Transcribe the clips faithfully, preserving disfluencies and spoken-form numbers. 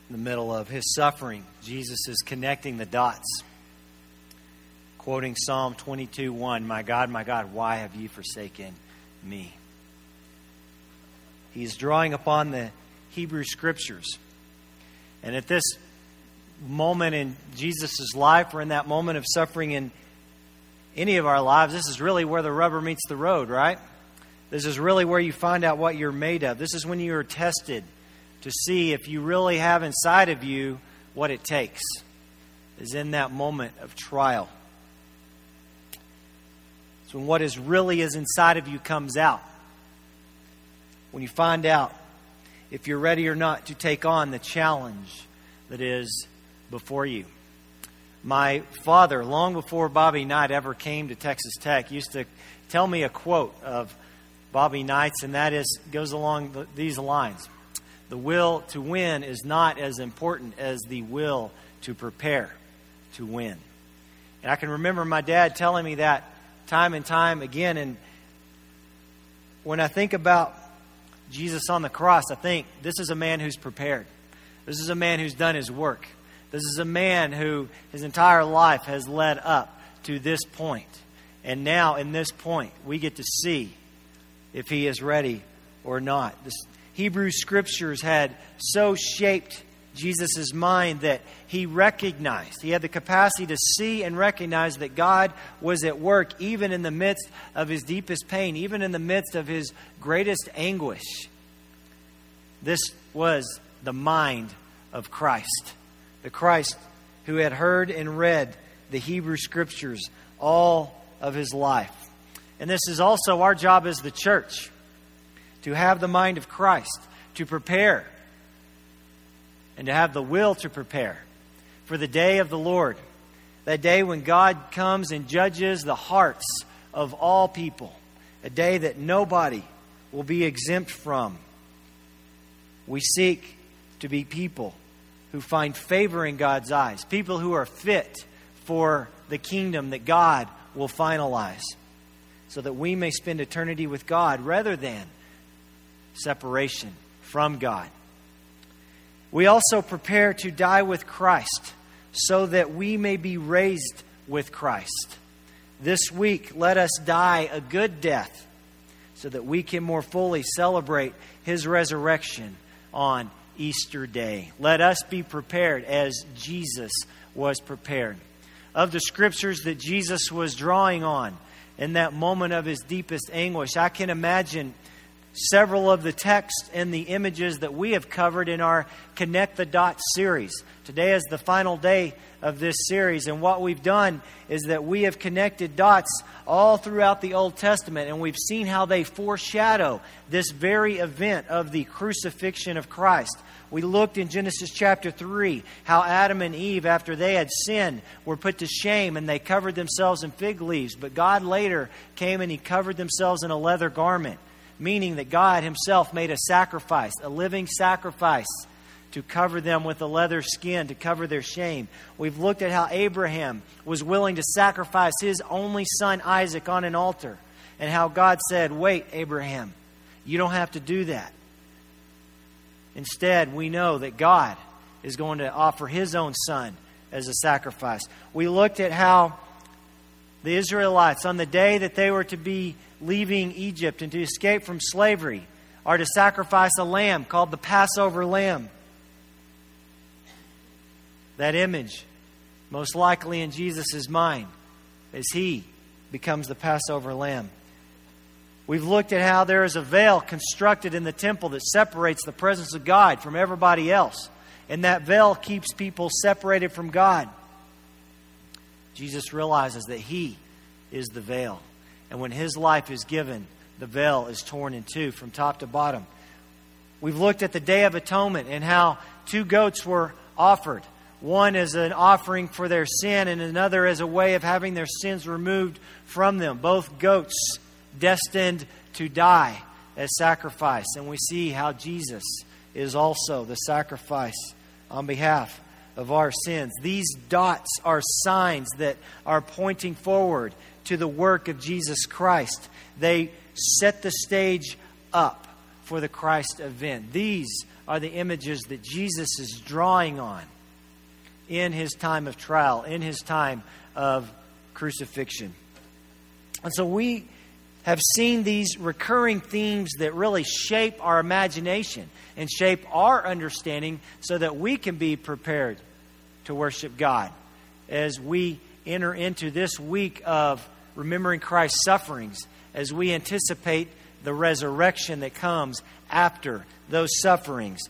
In the middle of his suffering, Jesus is connecting the dots. Quoting Psalm twenty-two one, "My God, my God, why have you forsaken me?" He's drawing upon the Hebrew Scriptures. And at this moment in Jesus' life, or in that moment of suffering in any of our lives, this is really where the rubber meets the road, right? This is really where you find out what you're made of. This is when you are tested to see if you really have inside of you what it takes. Is in that moment of trial. It's when what is really is inside of you comes out. When you find out if you're ready or not to take on the challenge that is before you. My father, long before Bobby Knight ever came to Texas Tech, used to tell me a quote of Bobby Knight's, and that is goes along the, these lines. The will to win is not as important as the will to prepare to win. And I can remember my dad telling me that time and time again. And when I think about Jesus on the cross, I think this is a man who's prepared. This is a man who's done his work. This is a man who his entire life has led up to this point. And now in this point, we get to see if he is ready or not. This Hebrew Scriptures had so shaped Jesus' mind that he recognized, he had the capacity to see and recognize that God was at work even in the midst of his deepest pain, even in the midst of his greatest anguish. This was the mind of Christ. The Christ who had heard and read the Hebrew Scriptures all of his life. And this is also our job as the church, to have the mind of Christ, to prepare, and to have the will to prepare for the day of the Lord. That day when God comes and judges the hearts of all people. A day that nobody will be exempt from. We seek to be people who find favor in God's eyes. People who are fit for the kingdom that God will finalize. So that we may spend eternity with God rather than separation from God. We also prepare to die with Christ so that we may be raised with Christ. This week, let us die a good death so that we can more fully celebrate his resurrection on Easter Day. Let us be prepared as Jesus was prepared. Of the Scriptures that Jesus was drawing on in that moment of his deepest anguish, I can imagine several of the texts and the images that we have covered in our Connect the Dots series. Today is the final day of this series, and what we've done is that we have connected dots all throughout the Old Testament, and we've seen how they foreshadow this very event of the crucifixion of Christ. We looked in Genesis chapter three, how Adam and Eve, after they had sinned, were put to shame and they covered themselves in fig leaves. But God later came and he covered themselves in a leather garment, meaning that God himself made a sacrifice, a living sacrifice, to cover them with a leather skin, to cover their shame. We've looked at how Abraham was willing to sacrifice his only son Isaac on an altar, and how God said, "Wait, Abraham, you don't have to do that." Instead, we know that God is going to offer his own son as a sacrifice. We looked at how the Israelites, on the day that they were to be leaving Egypt and to escape from slavery, are to sacrifice a lamb called the Passover lamb. That image, most likely in Jesus' mind, as he becomes the Passover lamb. We've looked at how there is a veil constructed in the temple that separates the presence of God from everybody else. And that veil keeps people separated from God. Jesus realizes that he is the veil. And when his life is given, the veil is torn in two from top to bottom. We've looked at the Day of Atonement and how two goats were offered. One as an offering for their sin and another as a way of having their sins removed from them. Both goats destined to die as sacrifice. And we see how Jesus is also the sacrifice on behalf of our sins. These dots are signs that are pointing forward to the work of Jesus Christ. They set the stage up for the Christ event. These are the images that Jesus is drawing on in his time of trial, in his time of crucifixion. And so we have seen these recurring themes that really shape our imagination and shape our understanding so that we can be prepared to worship God as we enter into this week of remembering Christ's sufferings, as we anticipate the resurrection that comes after those sufferings.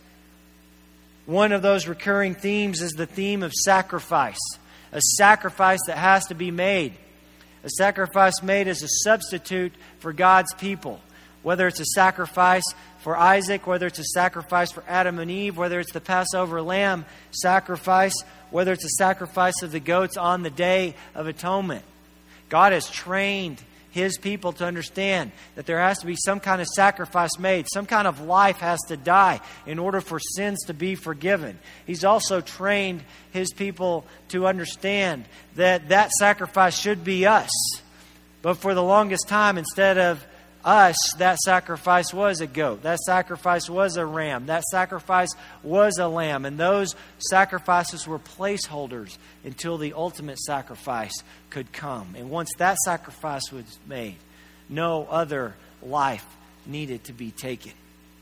One of those recurring themes is the theme of sacrifice, a sacrifice that has to be made, a sacrifice made as a substitute for God's people. Whether it's a sacrifice for Isaac, whether it's a sacrifice for Adam and Eve, whether it's the Passover lamb sacrifice, whether it's a sacrifice of the goats on the Day of Atonement. God has trained His people to understand that there has to be some kind of sacrifice made. Some kind of life has to die in order for sins to be forgiven. He's also trained His people to understand that that sacrifice should be us. But for the longest time, instead of us, that sacrifice was a goat. That sacrifice was a ram. That sacrifice was a lamb. And those sacrifices were placeholders until the ultimate sacrifice could come. And once that sacrifice was made, no other life needed to be taken.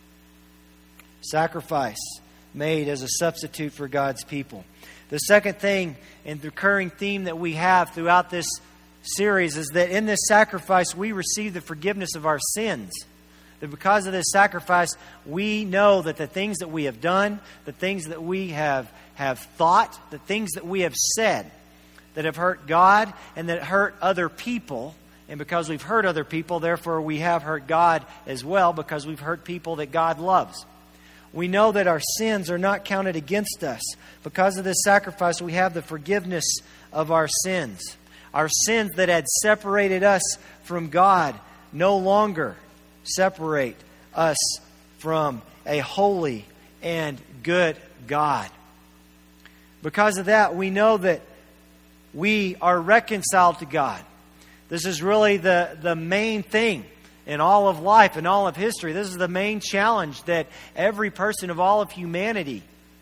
Sacrifice made as a substitute for God's people. The second thing and recurring theme that we have throughout this series is that in this sacrifice we receive the forgiveness of our sins. That because of this sacrifice we know that the things that we have done, the things that we have, have thought, the things that we have said that have hurt God and that hurt other people, and because we've hurt other people, therefore we have hurt God as well because we've hurt people that God loves. We know that our sins are not counted against us. Because of this sacrifice we have the forgiveness of our sins. Our sins that had separated us from God no longer separate us from a holy and good God. Because of that, we know that we are reconciled to God. This is really the, the main thing in all of life, in all of history. This is the main challenge that every person of all of humanity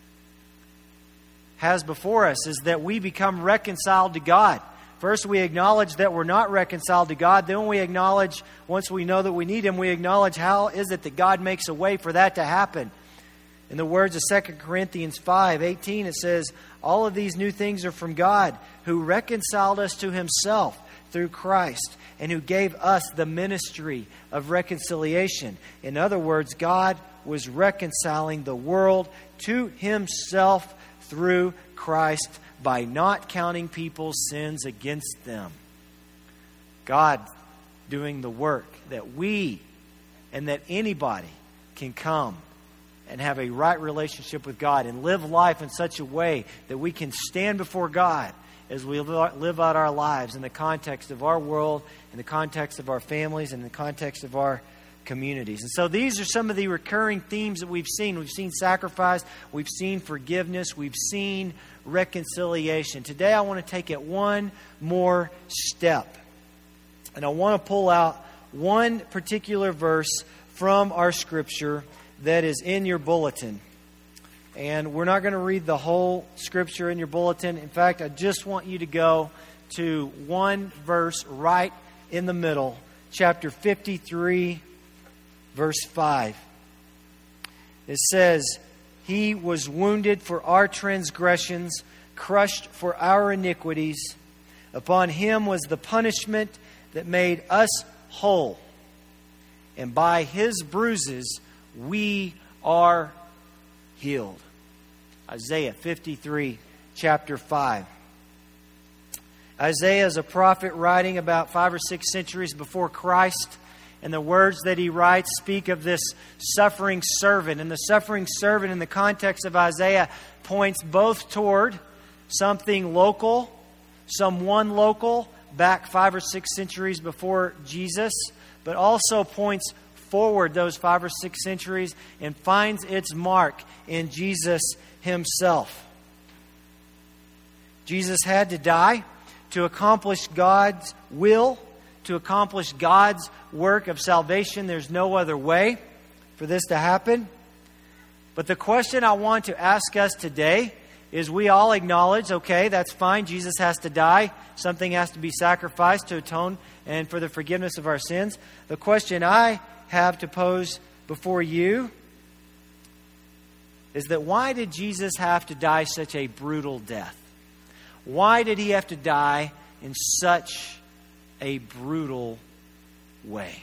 has before us, is that we become reconciled to God. First, we acknowledge that we're not reconciled to God. Then we acknowledge, once we know that we need Him, we acknowledge how is it that God makes a way for that to happen. In the words of Second Corinthians five eighteen, it says, all of these new things are from God, who reconciled us to Himself through Christ, and who gave us the ministry of reconciliation. In other words, God was reconciling the world to Himself through Christ by not counting people's sins against them. God doing the work that we and that anybody can come and have a right relationship with God and live life in such a way that we can stand before God as we live out our lives in the context of our world, in the context of our families, in the context of our communities. And so these are some of the recurring themes that we've seen. We've seen sacrifice, we've seen forgiveness, we've seen reconciliation. Today I want to take it one more step. And I want to pull out one particular verse from our scripture that is in your bulletin. And we're not going to read the whole scripture in your bulletin. In fact, I just want you to go to one verse right in the middle, chapter fifty-three, verse five. It says, He was wounded for our transgressions, crushed for our iniquities. Upon Him was the punishment that made us whole. And by His bruises we are healed. Isaiah fifty-three, chapter five. Isaiah is a prophet writing about five or six centuries before Christ. And the words that he writes speak of this suffering servant. And the suffering servant in the context of Isaiah points both toward something local, someone local, back five or six centuries before Jesus, but also points forward those five or six centuries and finds its mark in Jesus Himself. Jesus had to die to accomplish God's will, to accomplish God's work of salvation. There's no other way for this to happen. But the question I want to ask us today is, we all acknowledge, okay, that's fine, Jesus has to die. Something has to be sacrificed to atone and for the forgiveness of our sins. The question I have to pose before you is that why did Jesus have to die such a brutal death? Why did he have to die in such a brutal way?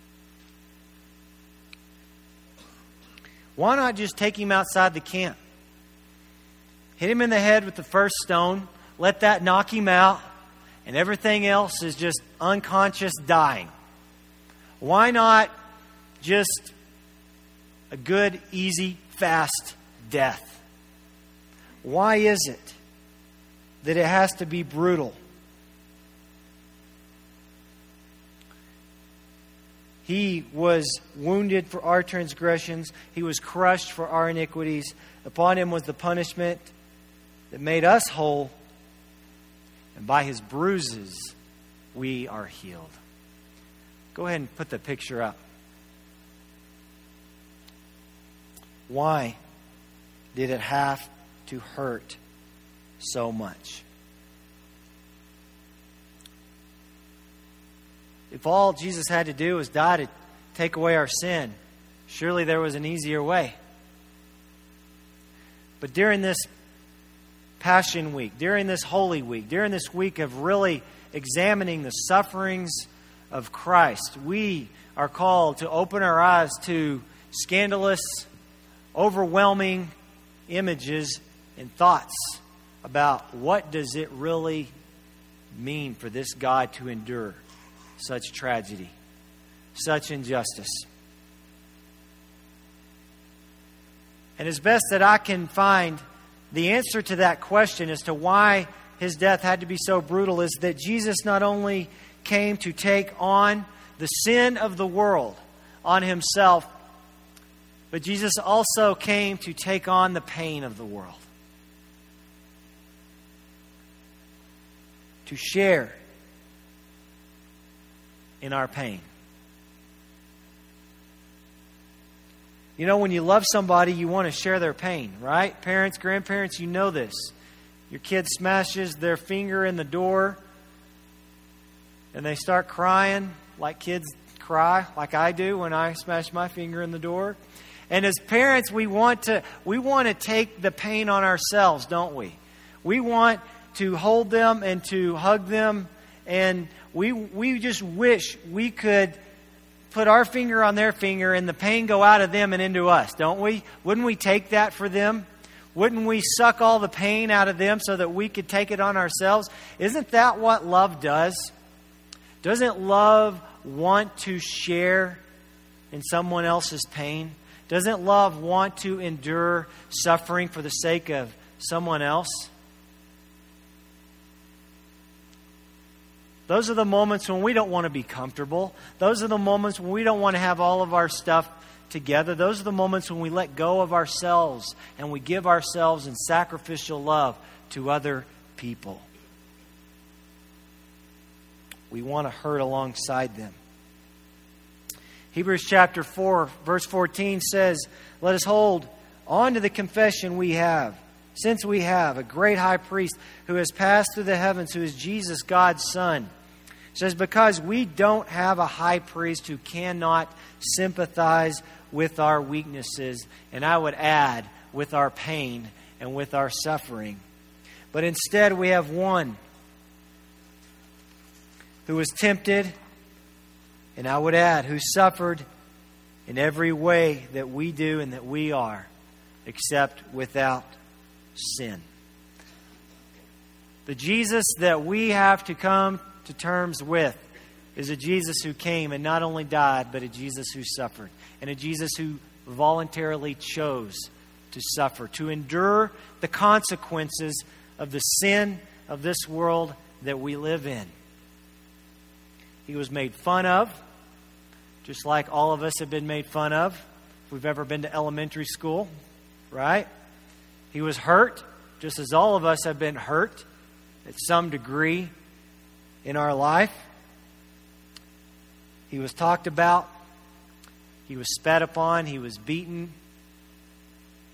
Why not just take him outside the camp? Hit him in the head with the first stone, let that knock him out, and everything else is just unconscious dying. Why not just a good, easy, fast death? Why is it that it has to be brutal? He was wounded for our transgressions. He was crushed for our iniquities. Upon him was the punishment that made us whole. And by his bruises, we are healed. Go ahead and put the picture up. Why did it have to hurt so much? If all Jesus had to do was die to take away our sin, surely there was an easier way. But during this Passion Week, during this Holy Week, during this week of really examining the sufferings of Christ, we are called to open our eyes to scandalous, overwhelming images and thoughts about what does it really mean for this God to endure such tragedy, such injustice. And as best that I can find, the answer to that question as to why his death had to be so brutal is that Jesus not only came to take on the sin of the world on himself, but Jesus also came to take on the pain of the world. To share in our pain. You know, when you love somebody, you want to share their pain, right? Parents, grandparents, you know this. Your kid smashes their finger in the door and they start crying like kids cry, like I do when I smash my finger in the door. And as parents, we want to we want to take the pain on ourselves, don't we? We want to hold them and to hug them, and we we just wish we could put our finger on their finger and the pain go out of them and into us, don't we? Wouldn't we take that for them? Wouldn't we suck all the pain out of them so that we could take it on ourselves? Isn't that what love does? Doesn't love want to share in someone else's pain? Doesn't love want to endure suffering for the sake of someone else? Those are the moments when we don't want to be comfortable. Those are the moments when we don't want to have all of our stuff together. Those are the moments when we let go of ourselves and we give ourselves in sacrificial love to other people. We want to hurt alongside them. Hebrews chapter four, verse fourteen says, "Let us hold on to the confession we have, since we have a great high priest who has passed through the heavens, who is Jesus, God's Son." It says, because we don't have a high priest who cannot sympathize with our weaknesses, and I would add, with our pain and with our suffering. But instead we have one who was tempted, and I would add, who suffered in every way that we do and that we are, except without sin. The Jesus that we have to come to terms with is a Jesus who came and not only died, but a Jesus who suffered. And a Jesus who voluntarily chose to suffer, to endure the consequences of the sin of this world that we live in. He was made fun of, just like all of us have been made fun of, if we've ever been to elementary school, right? He was hurt, just as all of us have been hurt at some degree in our life. He was talked about. He was spat upon. He was beaten.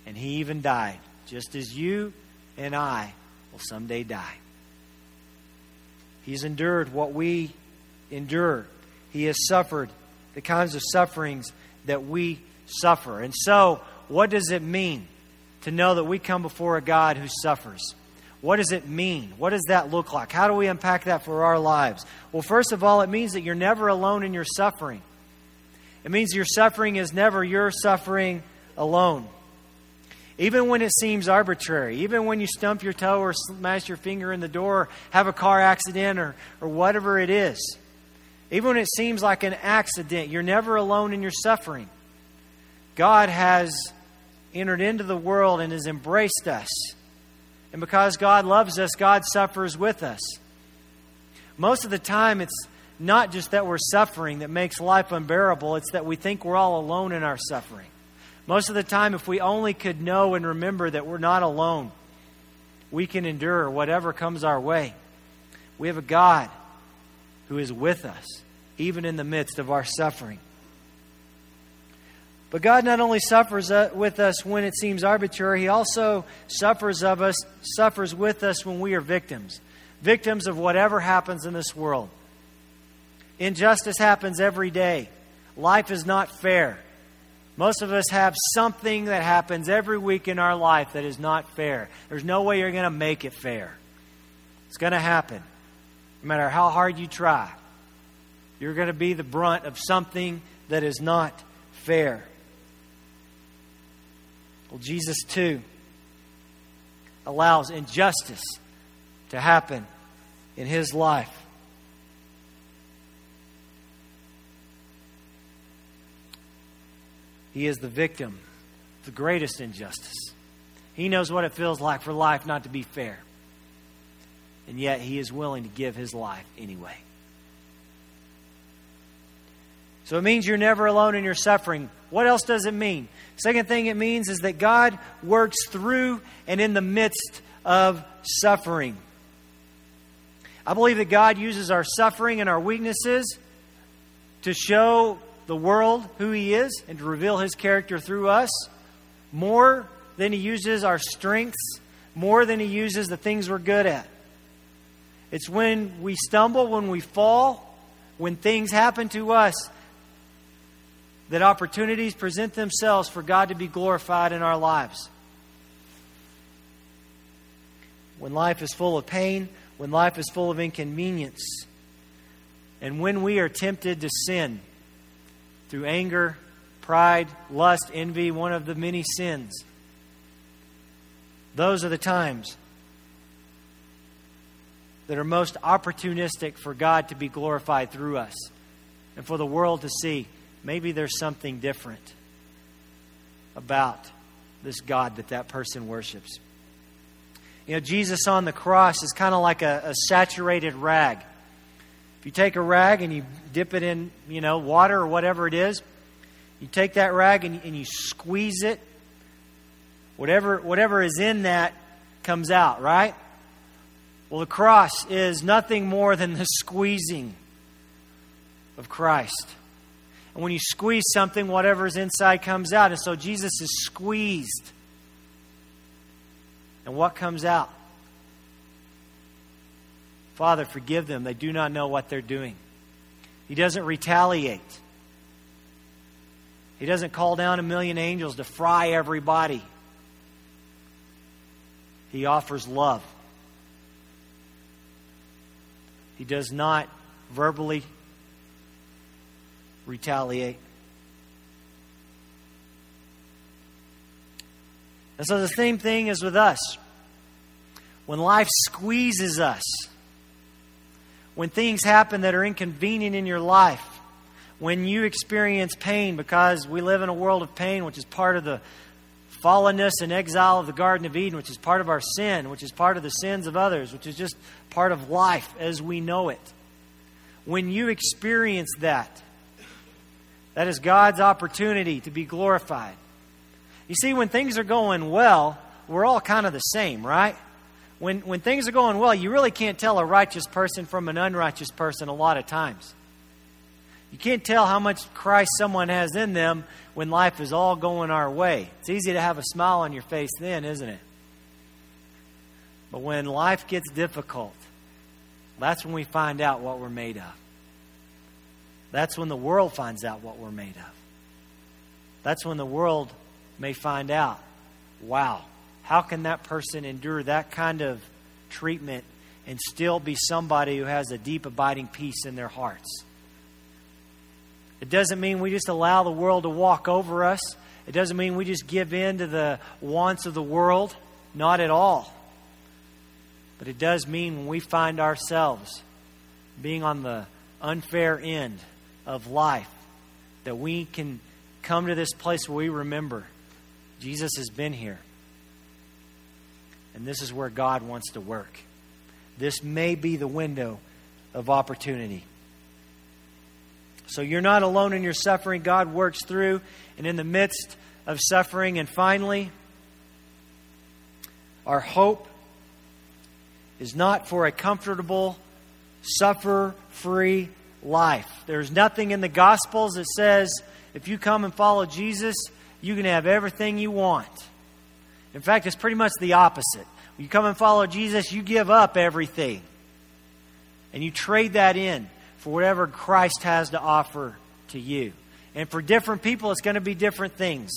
And He even died, just as you and I will someday die. He's endured what we endure. He has suffered the kinds of sufferings that we suffer. And so, what does it mean to know that we come before a God who suffers? What does it mean? What does that look like? How do we unpack that for our lives? Well, first of all, it means that you're never alone in your suffering. It means your suffering is never your suffering alone. Even when it seems arbitrary, even when you stump your toe or smash your finger in the door or have a car accident or, or whatever it is, even when it seems like an accident, you're never alone in your suffering. God has entered into the world and has embraced us. And because God loves us, God suffers with us. Most of the time, it's not just that we're suffering that makes life unbearable. It's that we think we're all alone in our suffering. Most of the time, if we only could know and remember that we're not alone, we can endure whatever comes our way. We have a God who is with us, even in the midst of our suffering. But God not only suffers with us when it seems arbitrary, He also suffers of us, suffers with us when we are victims. Victims of whatever happens in this world. Injustice happens every day. Life is not fair. Most of us have something that happens every week in our life that is not fair. There's no way you're going to make it fair. It's going to happen. No matter how hard you try, you're going to be the brunt of something that is not fair. Well, Jesus, too, allows injustice to happen in His life. He is the victim of the greatest injustice. He knows what it feels like for life not to be fair. And yet He is willing to give His life anyway. So it means you're never alone in your suffering. What else does it mean? Second thing it means is that God works through and in the midst of suffering. I believe that God uses our suffering and our weaknesses to show the world who He is and to reveal His character through us more than He uses our strengths, more than He uses the things we're good at. It's when we stumble, when we fall, when things happen to us, that opportunities present themselves for God to be glorified in our lives. When life is full of pain, when life is full of inconvenience, and when we are tempted to sin through anger, pride, lust, envy, one of the many sins, those are the times that are most opportunistic for God to be glorified through us and for the world to see maybe there's something different about this God that that person worships. You know, Jesus on the cross is kind of like a, a saturated rag. If you take a rag and you dip it in, you know, water or whatever it is, you take that rag and, and you squeeze it. Whatever, whatever is in that comes out, right? Well, the cross is nothing more than the squeezing of Christ. And when you squeeze something, whatever's inside comes out. And so Jesus is squeezed. And what comes out? Father, forgive them. They do not know what they're doing. He doesn't retaliate. He doesn't call down a million angels to fry everybody. He offers love. He does not verbally retaliate. And so the same thing is with us. When life squeezes us, when things happen that are inconvenient in your life, when you experience pain, because we live in a world of pain, which is part of the fallenness and exile of the Garden of Eden, which is part of our sin, which is part of the sins of others, which is just part of life as we know it. When you experience that, that is God's opportunity to be glorified. You see, when things are going well, we're all kind of the same, right? When when things are going well, you really can't tell a righteous person from an unrighteous person a lot of times. You can't tell how much Christ someone has in them when life is all going our way. It's easy to have a smile on your face then, isn't it? But when life gets difficult, that's when we find out what we're made of. That's when the world finds out what we're made of. That's when the world may find out, wow, how can that person endure that kind of treatment and still be somebody who has a deep, abiding peace in their hearts? It doesn't mean we just allow the world to walk over us. It doesn't mean we just give in to the wants of the world. Not at all. But it does mean when we find ourselves being on the unfair end of life, that we can come to this place where we remember Jesus has been here. And this is where God wants to work. This may be the window of opportunity. So you're not alone in your suffering. God works through and in the midst of suffering. And finally, our hope is not for a comfortable, suffer-free life. There's nothing in the Gospels that says if you come and follow Jesus, you can have everything you want. In fact, it's pretty much the opposite. When you come and follow Jesus, you give up everything. And you trade that in for whatever Christ has to offer to you. And for different people, it's going to be different things.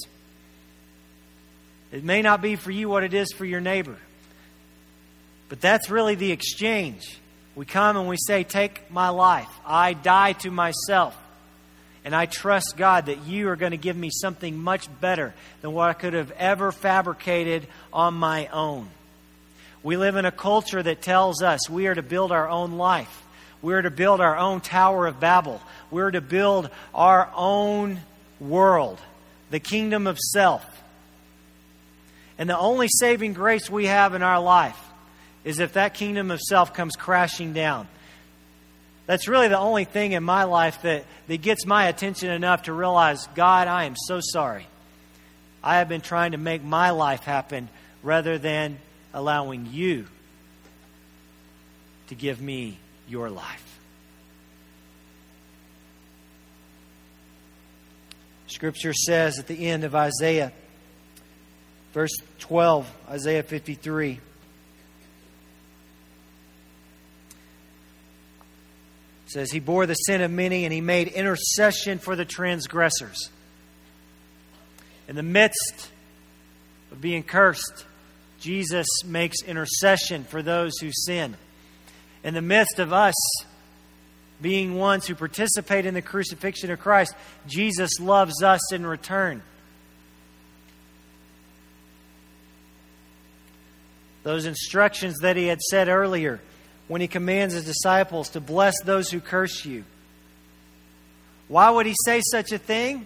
It may not be for you what it is for your neighbor. But that's really the exchange. We come and we say, take my life. I die to myself. And I trust, God, that you are going to give me something much better than what I could have ever fabricated on my own. We live in a culture that tells us we are to build our own life. We're to build our own Tower of Babel. We're to build our own world, the kingdom of self. And the only saving grace we have in our life is if that kingdom of self comes crashing down. That's really the only thing in my life that, that gets my attention enough to realize, God, I am so sorry. I have been trying to make my life happen rather than allowing you to give me your life. Scripture says at the end of Isaiah, verse twelve, Isaiah fifty-three, says, He bore the sin of many and He made intercession for the transgressors. In the midst of being cursed, Jesus makes intercession for those who sin. In the midst of us being ones who participate in the crucifixion of Christ, Jesus loves us in return. Those instructions that He had said earlier when He commands His disciples to bless those who curse you. Why would He say such a thing?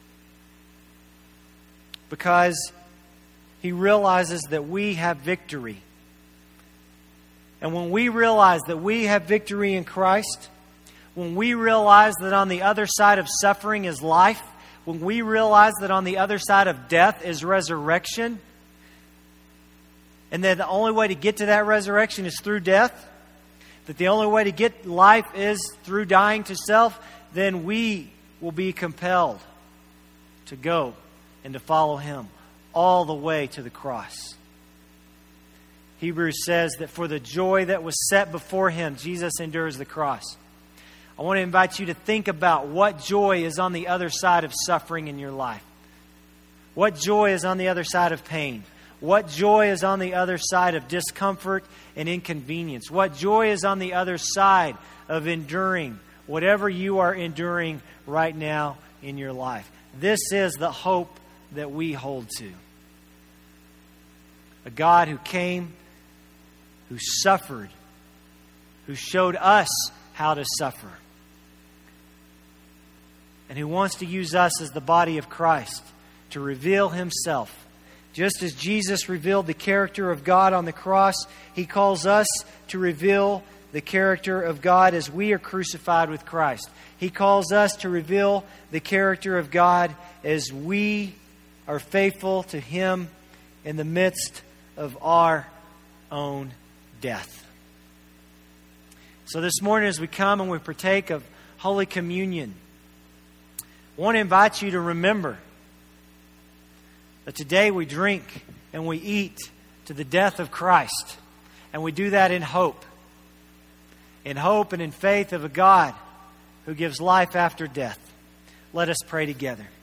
Because He realizes that we have victory. And when we realize that we have victory in Christ, when we realize that on the other side of suffering is life, when we realize that on the other side of death is resurrection, and that the only way to get to that resurrection is through death, that the only way to get life is through dying to self, then we will be compelled to go and to follow Him all the way to the cross. Hebrews says that for the joy that was set before Him, Jesus endures the cross. I want to invite you to think about what joy is on the other side of suffering in your life. What joy is on the other side of pain? What joy is on the other side of discomfort and inconvenience? What joy is on the other side of enduring whatever you are enduring right now in your life? This is the hope that we hold to. A God who came, who suffered, who showed us how to suffer, and who wants to use us as the body of Christ to reveal Himself. Just as Jesus revealed the character of God on the cross, He calls us to reveal the character of God as we are crucified with Christ. He calls us to reveal the character of God as we are faithful to Him in the midst of our own death. So this morning as we come and we partake of Holy Communion, I want to invite you to remember that today we drink and we eat to the death of Christ. And we do that in hope. In hope and in faith of a God who gives life after death. Let us pray together.